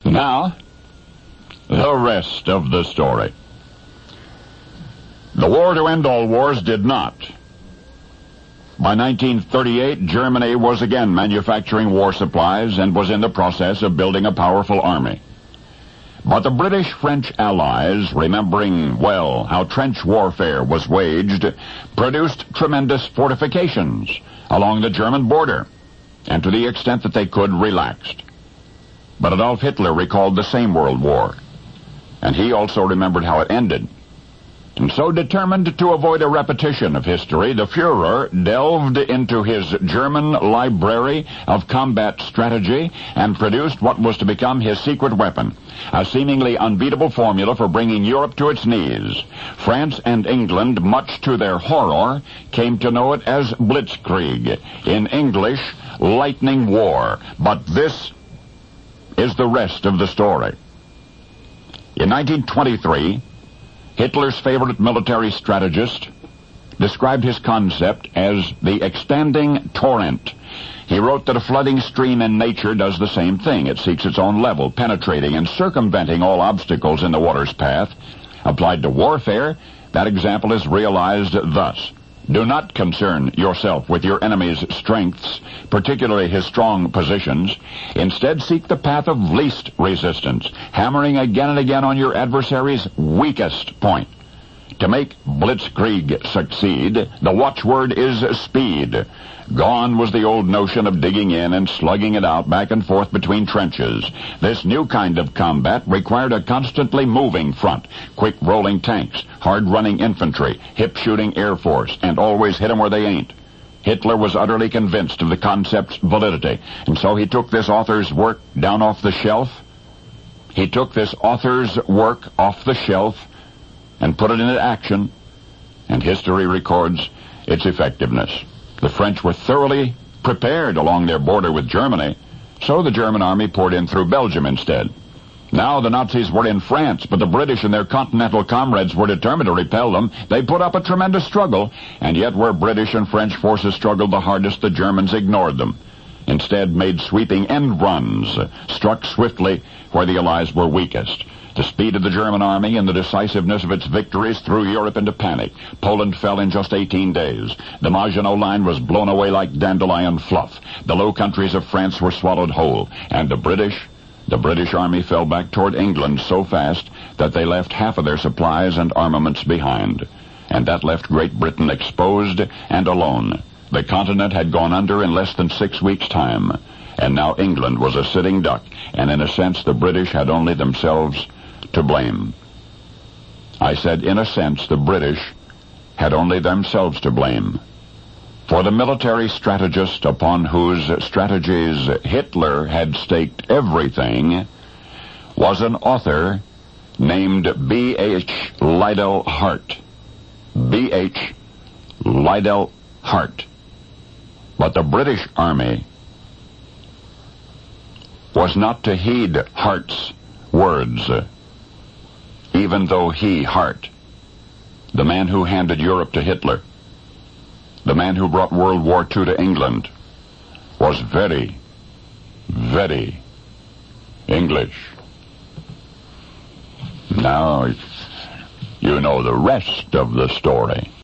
Now, the rest of the story. The war to end all wars did not. By 1938, Germany was again manufacturing war supplies and was in the process of building a powerful army. But the British-French allies, remembering well how trench warfare was waged, produced tremendous fortifications along the German border, and to the extent that they could, relaxed. But Adolf Hitler recalled the same World War, and he also remembered how it ended. And so, determined to avoid a repetition of history, the Führer delved into his German library of combat strategy and produced what was to become his secret weapon, a seemingly unbeatable formula for bringing Europe to its knees. France and England, much to their horror, came to know it as Blitzkrieg. In English, lightning war. But this is the rest of the story. In 1923, Hitler's favorite military strategist described his concept as the expanding torrent. He wrote that a flooding stream in nature does the same thing. It seeks its own level, penetrating and circumventing all obstacles in the water's path. Applied to warfare, that example is realized thus. Do not concern yourself with your enemy's strengths, particularly his strong positions. Instead, seek the path of least resistance, hammering again and again on your adversary's weakest point. To make Blitzkrieg succeed, the watchword is speed. Gone was the old notion of digging in and slugging it out back and forth between trenches. This new kind of combat required a constantly moving front, quick rolling tanks, hard-running infantry, hip-shooting air force, and always hit 'em where they ain't. Hitler was utterly convinced of the concept's validity, and so he took this author's work down off the shelf. He took this author's work off the shelf and put it into action, and history records its effectiveness. The French were thoroughly prepared along their border with Germany, so the German army poured in through Belgium instead. Now the Nazis were in France, but the British and their continental comrades were determined to repel them. They put up a tremendous struggle, and yet where British and French forces struggled the hardest, the Germans ignored them. Instead made sweeping end runs, struck swiftly where the Allies were weakest. The speed of the German army and the decisiveness of its victories threw Europe into panic. Poland fell in just 18 days. The Maginot Line was blown away like dandelion fluff. The Low Countries of France were swallowed whole. And the British army fell back toward England so fast that they left half of their supplies and armaments behind. And that left Great Britain exposed and alone. The continent had gone under in less than 6 weeks' time. And now England was a sitting duck, and in a sense the British had only themselves to blame. I said, in a sense, the British had only themselves to blame. For the military strategist upon whose strategies Hitler had staked everything was an author named B.H. Liddell Hart. B.H. Liddell Hart. But the British Army was not to heed Hart's words, even though he, Hart, the man who handed Europe to Hitler, the man who brought World War II to England, was very, very English. Now, you know the rest of the story.